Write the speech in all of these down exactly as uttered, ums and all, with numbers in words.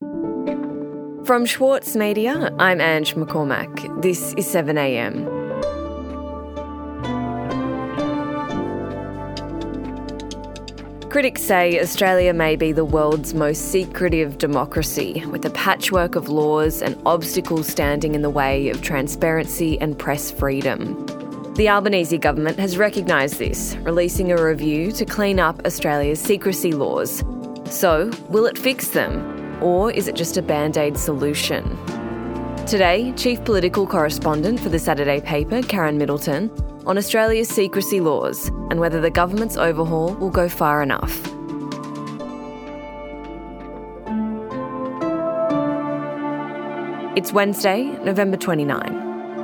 From Schwartz Media, I'm Ange McCormack. This is seven a m. Critics say Australia may be the world's most secretive democracy, with a patchwork of laws and obstacles standing in the way of transparency and press freedom. The Albanese government has recognised this, releasing a review to clean up Australia's secrecy laws. So, will it fix them? Or is it just a band-aid solution? Today, Chief Political Correspondent for the Saturday paper, Karen Middleton, on Australia's secrecy laws and whether the government's overhaul will go far enough. It's Wednesday, November twenty-ninth.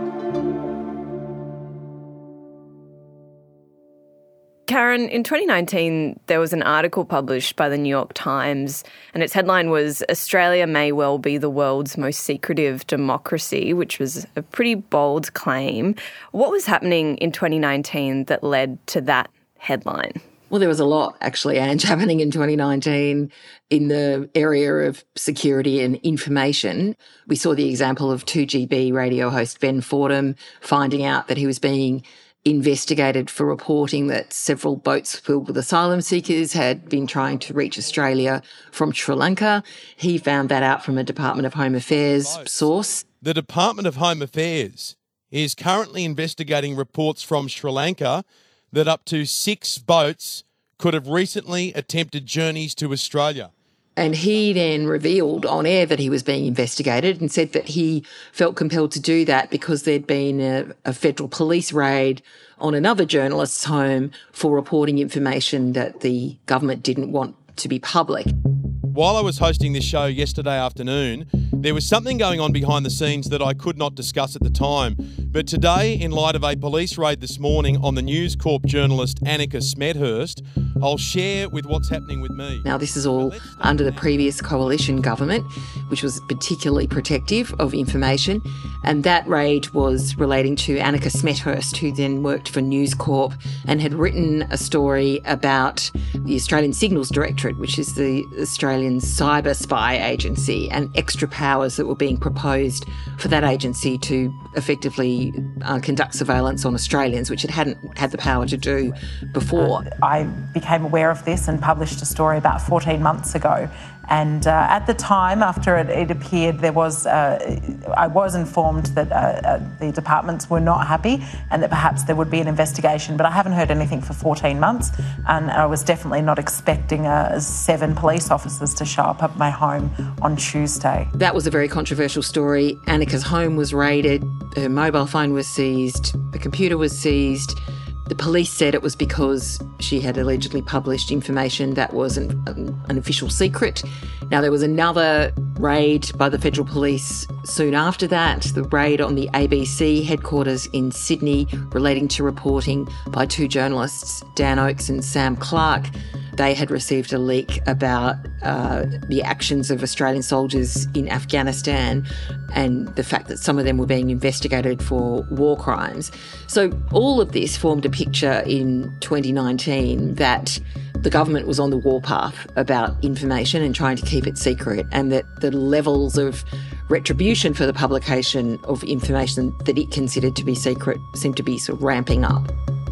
Karen, in twenty nineteen, there was an article published by the New York Times, and its headline was "Australia may well be the world's most secretive democracy," which was a pretty bold claim. What was happening in twenty nineteen that led to that headline? Well, there was a lot, actually, Ange, happening in twenty nineteen in the area of security and information. We saw the example of two G B radio host Ben Fordham finding out that he was being investigated for reporting that several boats filled with asylum seekers had been trying to reach Australia from Sri Lanka. He found that out from a Department of Home Affairs source. The Department of Home Affairs is currently investigating reports from Sri Lanka that up to six boats could have recently attempted journeys to Australia. And he then revealed on air that he was being investigated and said that he felt compelled to do that because there'd been a, a federal police raid on another journalist's home for reporting information that the government didn't want to be public. While I was hosting this show yesterday afternoon, there was something going on behind the scenes that I could not discuss at the time. But today, in light of a police raid this morning on the News Corp journalist Annika Smethurst, I'll share with what's happening with me. Now, this is all under the previous coalition government, which was particularly protective of information. And that raid was relating to Annika Smethurst, who then worked for News Corp and had written a story about the Australian Signals Directorate, which is the Australian cyber spy agency, and extra powers that were being proposed for that agency to effectively uh, conduct surveillance on Australians, which it hadn't had the power to do before. Uh, I became aware of this and published a story about fourteen months ago. And uh, at the time, after it, it appeared, there was uh, I was informed that uh, uh, the departments were not happy and that perhaps there would be an investigation. But I haven't heard anything for fourteen months, and I was definitely not expecting uh, seven police officers to show up at my home on Tuesday. That was a very controversial story. Annika's home was raided, her mobile phone was seized, the computer was seized. The police said it was because she had allegedly published information that was an, an official secret. Now, there was another raid by the Federal Police soon after that, the raid on the A B C headquarters in Sydney relating to reporting by two journalists, Dan Oakes and Sam Clark. They had received a leak about uh, the actions of Australian soldiers in Afghanistan and the fact that some of them were being investigated for war crimes. So all of this formed a picture in twenty nineteen that the government was on the warpath about information and trying to keep it secret, and that the levels of retribution for the publication of information that it considered to be secret seemed to be sort of ramping up.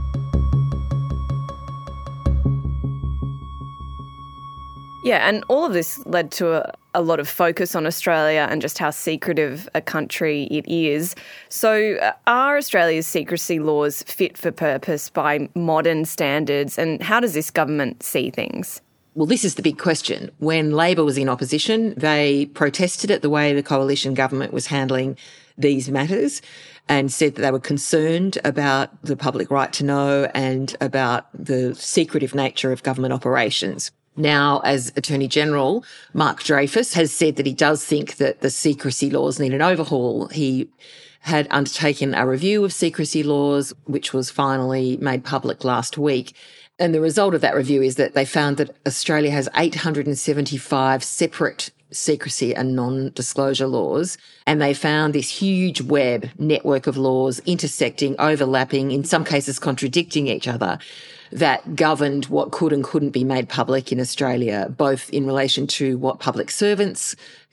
Yeah, and all of this led to a, a lot of focus on Australia and just how secretive a country it is. So uh, are Australia's secrecy laws fit for purpose by modern standards, and how does this government see things? Well, this is the big question. When Labor was in opposition, they protested at the way the coalition government was handling these matters and said that they were concerned about the public right to know and about the secretive nature of government operations. Now, as Attorney-General, Mark Dreyfus has said that he does think that the secrecy laws need an overhaul. He had undertaken a review of secrecy laws, which was finally made public last week. And the result of that review is that they found that Australia has eight hundred seventy-five separate secrecy and non-disclosure laws, and they found this huge web network of laws intersecting, overlapping, in some cases contradicting each other, that governed what could and couldn't be made public in Australia, both in relation to what public servants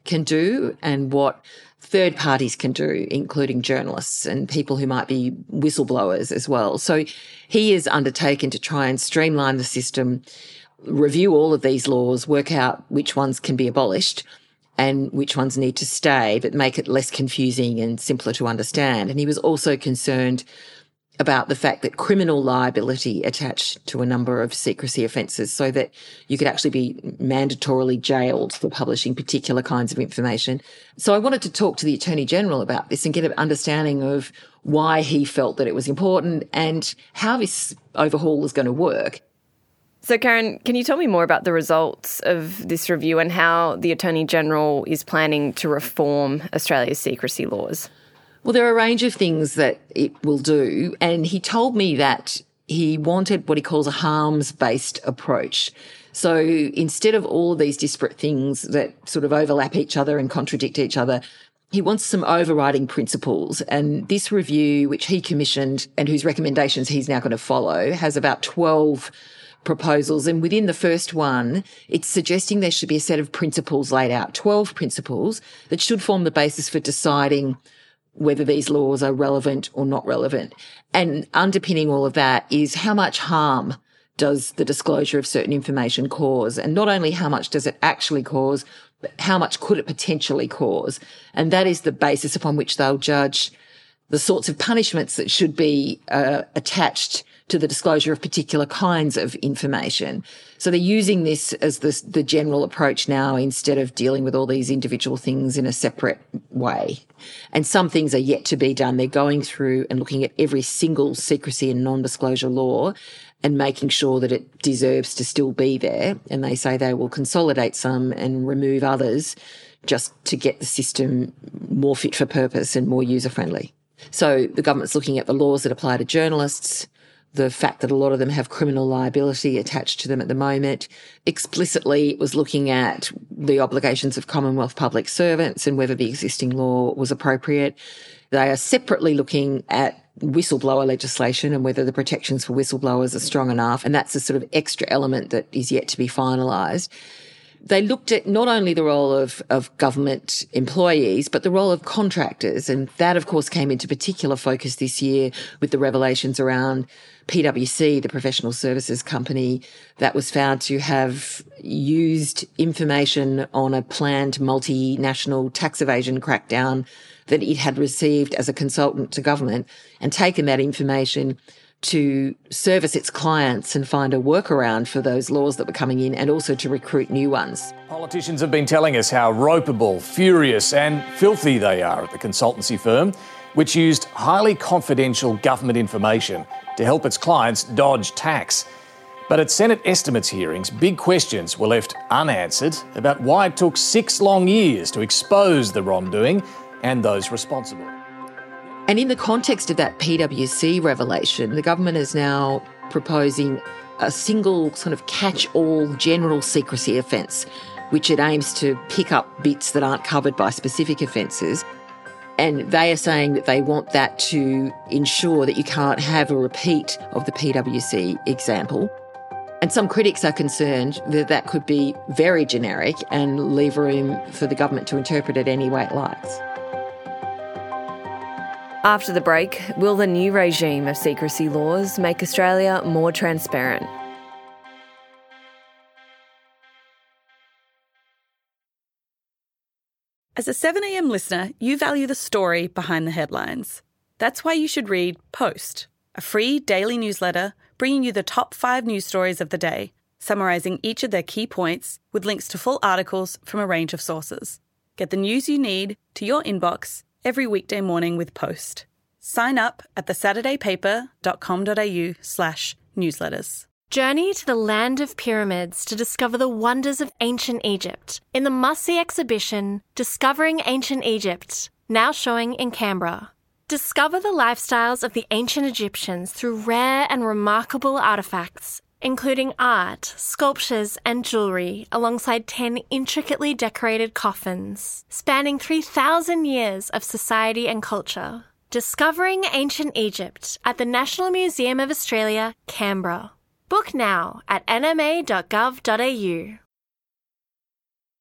can do and what third parties can do, including journalists and people who might be whistleblowers as well. So he is undertaken to try and streamline the system, review all of these laws, work out which ones can be abolished and which ones need to stay, but make it less confusing and simpler to understand. And he was also concerned about the fact that criminal liability attached to a number of secrecy offences, so that you could actually be mandatorily jailed for publishing particular kinds of information. So I wanted to talk to the Attorney General about this and get an understanding of why he felt that it was important and how this overhaul is going to work. So, Karen, can you tell me more about the results of this review and how the Attorney General is planning to reform Australia's secrecy laws? Well, there are a range of things that it will do, and he told me that he wanted what he calls a harms-based approach. So instead of all of these disparate things that sort of overlap each other and contradict each other, he wants some overriding principles. And this review, which he commissioned and whose recommendations he's now going to follow, has about twelve proposals. And within the first one, it's suggesting there should be a set of principles laid out, twelve principles that should form the basis for deciding whether these laws are relevant or not relevant. And underpinning all of that is how much harm does the disclosure of certain information cause? And not only how much does it actually cause, but how much could it potentially cause? And that is the basis upon which they'll judge the sorts of punishments that should be uh, attached to the disclosure of particular kinds of information. So they're using this as the, the general approach now instead of dealing with all these individual things in a separate way. And some things are yet to be done. They're going through and looking at every single secrecy and non-disclosure law and making sure that it deserves to still be there. And they say they will consolidate some and remove others just to get the system more fit for purpose and more user-friendly. So the government's looking at the laws that apply to journalists, the fact that a lot of them have criminal liability attached to them at the moment. Explicitly, it was looking at the obligations of Commonwealth public servants and whether the existing law was appropriate. They are separately looking at whistleblower legislation and whether the protections for whistleblowers are strong enough, and that's a sort of extra element that is yet to be finalised. They looked at not only the role of, of government employees, but the role of contractors. And that, of course, came into particular focus this year with the revelations around P W C, the professional services company that was found to have used information on a planned multinational tax evasion crackdown that it had received as a consultant to government and taken that information to service its clients and find a workaround for those laws that were coming in and also to recruit new ones. Politicians have been telling us how ropeable, furious and filthy they are at the consultancy firm, which used highly confidential government information to help its clients dodge tax. But at Senate estimates hearings, big questions were left unanswered about why it took six long years to expose the wrongdoing and those responsible. And in the context of that P W C revelation, the government is now proposing a single sort of catch-all general secrecy offence, which it aims to pick up bits that aren't covered by specific offences. And they are saying that they want that to ensure that you can't have a repeat of the P W C example. And some critics are concerned that that could be very generic and leave room for the government to interpret it any way it likes. After the break, will the new regime of secrecy laws make Australia more transparent? As a seven a m listener, you value the story behind the headlines. That's why you should read Post, a free daily newsletter bringing you the top five news stories of the day, summarising each of their key points with links to full articles from a range of sources. Get the news you need to your inbox every weekday morning with Post. Sign up at the saturday paper dot com dot a u slash newsletters. Journey to the land of pyramids to discover the wonders of ancient Egypt in the must-see exhibition Discovering Ancient Egypt, now showing in Canberra. Discover the lifestyles of the ancient Egyptians through rare and remarkable artefacts, including art, sculptures and jewellery, alongside ten intricately decorated coffins, spanning three thousand years of society and culture. Discovering Ancient Egypt at the National Museum of Australia, Canberra. Book now at n m a dot gov dot a u.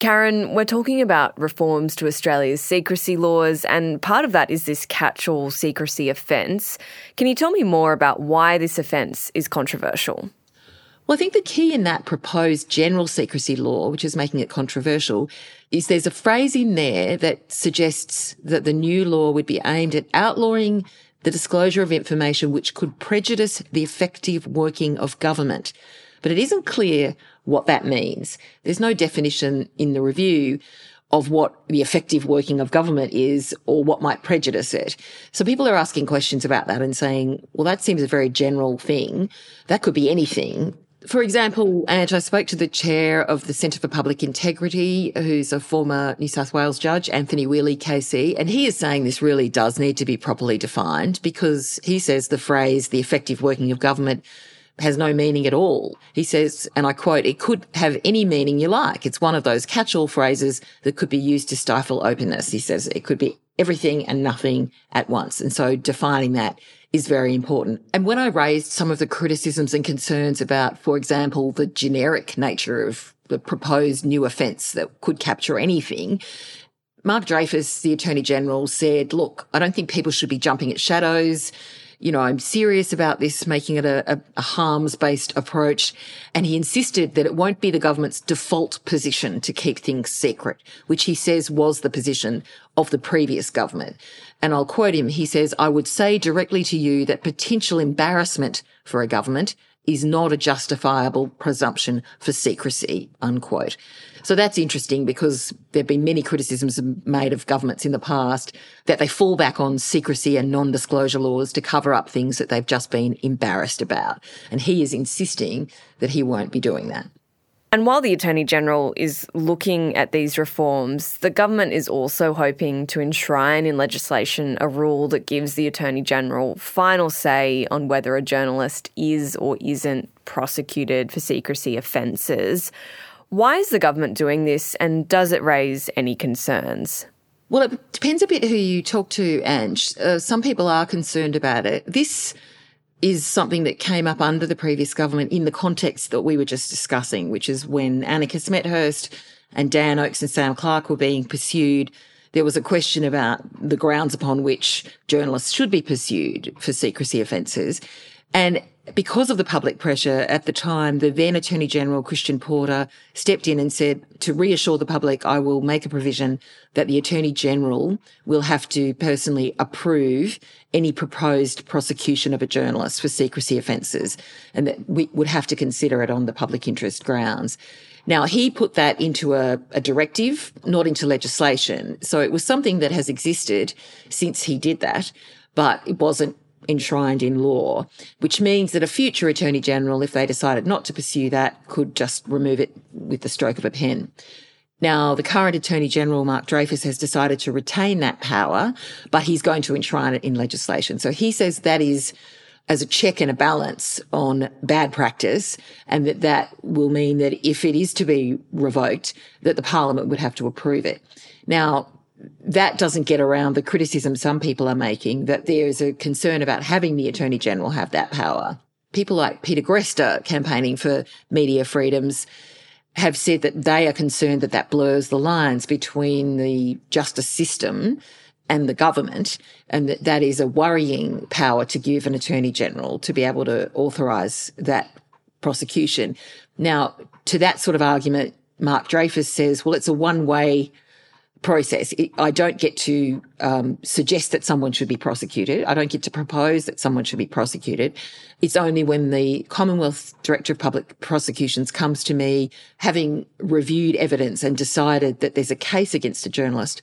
Karen, we're talking about reforms to Australia's secrecy laws, and part of that is this catch-all secrecy offence. Can you tell me more about why this offence is controversial? Well, I think the key in that proposed general secrecy law, which is making it controversial, is there's a phrase in there that suggests that the new law would be aimed at outlawing the disclosure of information which could prejudice the effective working of government. But it isn't clear what that means. There's no definition in the review of what the effective working of government is or what might prejudice it. So people are asking questions about that and saying, well, that seems a very general thing. That could be anything. For example, Ange, I spoke to the chair of the Centre for Public Integrity, who's a former New South Wales judge, Anthony Wheely K C, and he is saying this really does need to be properly defined because he says the phrase, the effective working of government, has no meaning at all. He says, and I quote, it could have any meaning you like. It's one of those catch-all phrases that could be used to stifle openness. He says it could be everything and nothing at once. And so defining that is very important. And when I raised some of the criticisms and concerns about, for example, the generic nature of the proposed new offence that could capture anything, Mark Dreyfus, the Attorney-General, said, look, I don't think people should be jumping at shadows. You know, I'm serious about this, making it a, a, a harms-based approach. And he insisted that it won't be the government's default position to keep things secret, which he says was the position of the previous government. And I'll quote him. He says, I would say directly to you that potential embarrassment for a government is not a justifiable presumption for secrecy, unquote. So that's interesting because there have been many criticisms made of governments in the past that they fall back on secrecy and non-disclosure laws to cover up things that they've just been embarrassed about. And he is insisting that he won't be doing that. And while the Attorney-General is looking at these reforms, the government is also hoping to enshrine in legislation a rule that gives the Attorney-General final say on whether a journalist is or isn't prosecuted for secrecy offences. Why is the government doing this, and does it raise any concerns? Well, it depends a bit who you talk to, Ange. Uh, some people are concerned about it. This is something that came up under the previous government in the context that we were just discussing, which is when Annika Smethurst and Dan Oakes and Sam Clark were being pursued. There was a question about the grounds upon which journalists should be pursued for secrecy offences. And because of the public pressure at the time, the then Attorney-General, Christian Porter, stepped in and said, to reassure the public, I will make a provision that the Attorney-General will have to personally approve any proposed prosecution of a journalist for secrecy offences, and that we would have to consider it on the public interest grounds. Now, he put that into a, a directive, not into legislation. So it was something that has existed since he did that, but it wasn't enshrined in law, which means that a future Attorney-General, if they decided not to pursue that, could just remove it with the stroke of a pen. Now, the current Attorney-General, Mark Dreyfus, has decided to retain that power, but he's going to enshrine it in legislation. So he says that is as a check and a balance on bad practice, and that that will mean that if it is to be revoked, that the Parliament would have to approve it. Now, that doesn't get around the criticism some people are making that there is a concern about having the Attorney-General have that power. People like Peter Grester, campaigning for media freedoms, have said that they are concerned that that blurs the lines between the justice system and the government, and that that is a worrying power to give an Attorney-General to be able to authorise that prosecution. Now, to that sort of argument, Mark Dreyfus says, well, it's a one-way process. It, I don't get to um, suggest that someone should be prosecuted. I don't get to propose that someone should be prosecuted. It's only when the Commonwealth Director of Public Prosecutions comes to me, having reviewed evidence and decided that there's a case against a journalist,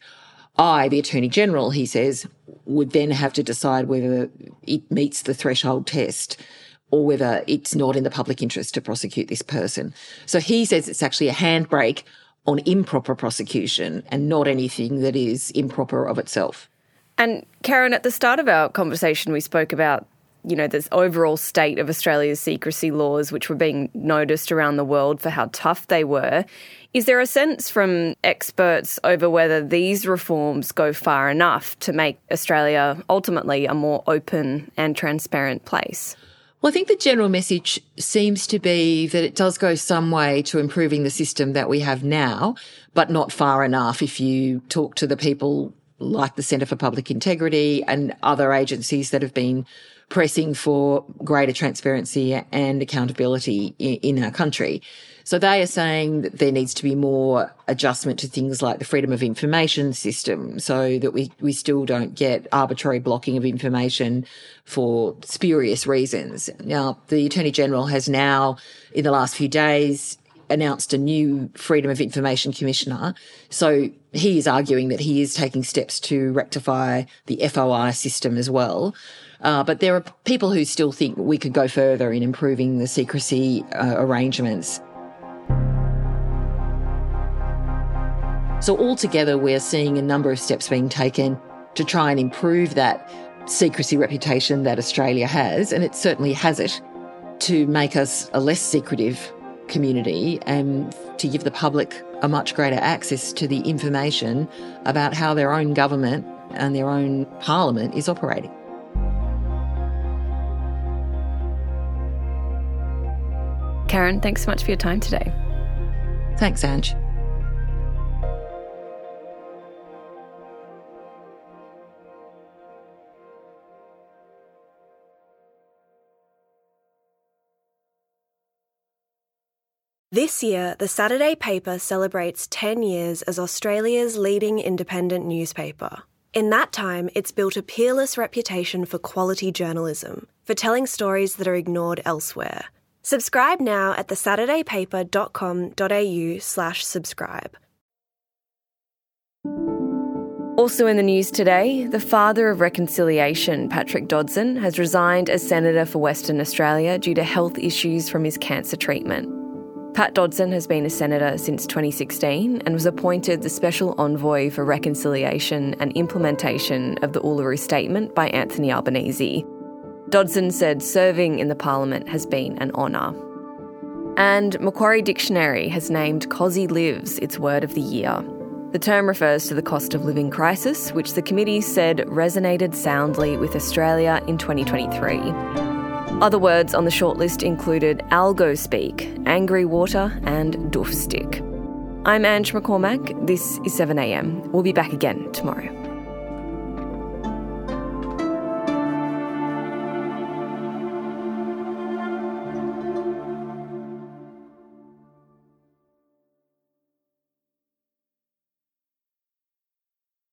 I, the Attorney-General, he says, would then have to decide whether it meets the threshold test or whether it's not in the public interest to prosecute this person. So he says it's actually a handbrake on improper prosecution and not anything that is improper of itself. And Karen, at the start of our conversation, we spoke about, you know, this overall state of Australia's secrecy laws, which were being noticed around the world for how tough they were. Is there a sense from experts over whether these reforms go far enough to make Australia ultimately a more open and transparent place? Well, I think the general message seems to be that it does go some way to improving the system that we have now, but not far enough if you talk to the people like the Centre for Public Integrity and other agencies that have been pressing for greater transparency and accountability in, in our country. So they are saying that there needs to be more adjustment to things like the freedom of information system so that we, we still don't get arbitrary blocking of information for spurious reasons. Now, the Attorney-General has now, in the last few days, announced a new Freedom of Information Commissioner. So he is arguing that he is taking steps to rectify the F O I system as well. Uh, but there are people who still think we could go further in improving the secrecy uh, arrangements. So altogether, we're seeing a number of steps being taken to try and improve that secrecy reputation that Australia has, and it certainly has it, to make us a less secretive community and to give the public a much greater access to the information about how their own government and their own parliament is operating. Karen, thanks so much for your time today. Thanks, Ange. This year, the Saturday paper celebrates ten years as Australia's leading independent newspaper. In that time, it's built a peerless reputation for quality journalism, for telling stories that are ignored elsewhere. Subscribe now at the saturday paper dot com dot a u slash subscribe. Also in the news today, the father of reconciliation, Patrick Dodson, has resigned as Senator for Western Australia due to health issues from his cancer treatment. Pat Dodson has been a senator since twenty sixteen and was appointed the Special Envoy for Reconciliation and Implementation of the Uluru Statement by Anthony Albanese. Dodson said serving in the Parliament has been an honour. And Macquarie Dictionary has named Cosy Lives its word of the year. The term refers to the cost of living crisis, which the committee said resonated soundly with Australia in twenty twenty-three. Other words on the shortlist included algo speak, angry water and doof stick. I'm Ange McCormack. This is seven a m. We'll be back again tomorrow.